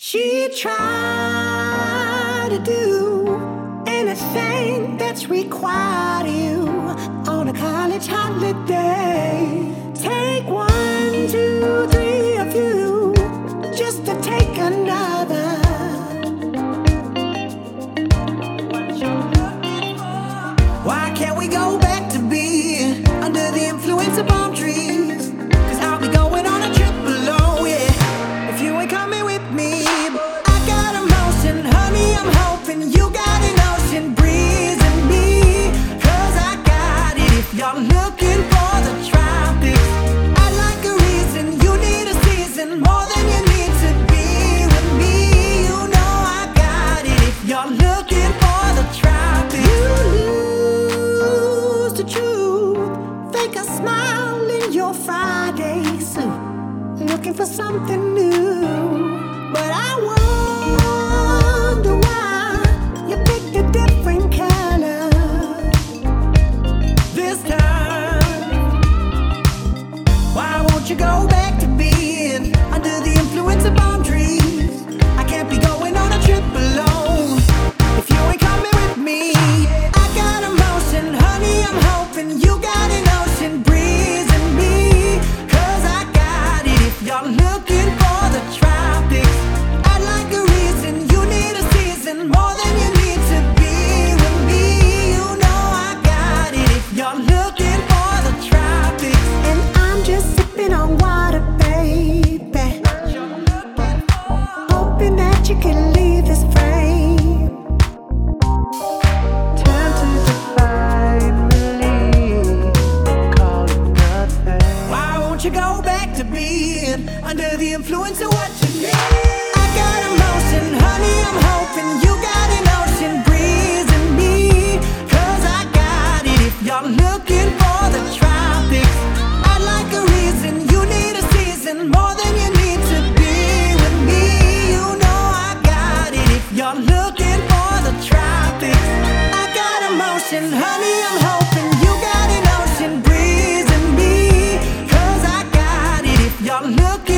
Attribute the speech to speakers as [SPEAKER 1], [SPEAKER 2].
[SPEAKER 1] She tried to do anything that's required of you on a college holiday. Take 1, 2, 3 of you just to take another. Why can't we go back to being under the influence of palm trees? 'Cause I'll be going on a trip alone, yeah, if you ain't coming with me. I got a motion, honey, I'm hoping you got an ocean breeze in me. 'Cause I got it if you're looking for the tropics. I'd like a reason, you need a season more than you need to be with me. You know I got it if you're looking for the tropics. You lose the truth, fake a smile in your Friday suit, looking for something new. But I wonder why you picked a different color this time. Why won't you go back to being under the influence of palm trees? I can't be going on a trip alone if you ain't coming with me. I got emotion, honey, I'm hoping you got an ocean breeze in me. 'Cause I got it if you're looking for the tropics. I'd like a reason, you need a season more than you need to be with me. You know I got it if you're looking for the tropics. And I'm just sipping on water, baby, hoping that you can leave this frame.
[SPEAKER 2] Tempted to finally call it nothing.
[SPEAKER 1] Why won't you go back to being under the influence of what you need? I got emotion, honey, I'm hoping you got an ocean breeze in me. 'Cause I got it if you're looking for the tropics. I'd like a reason, you need a season more than you need to be with me. You know I got it if you're looking for the tropics. I got emotion, honey, I'm hoping you got an ocean breeze in me. 'Cause I got it if you're looking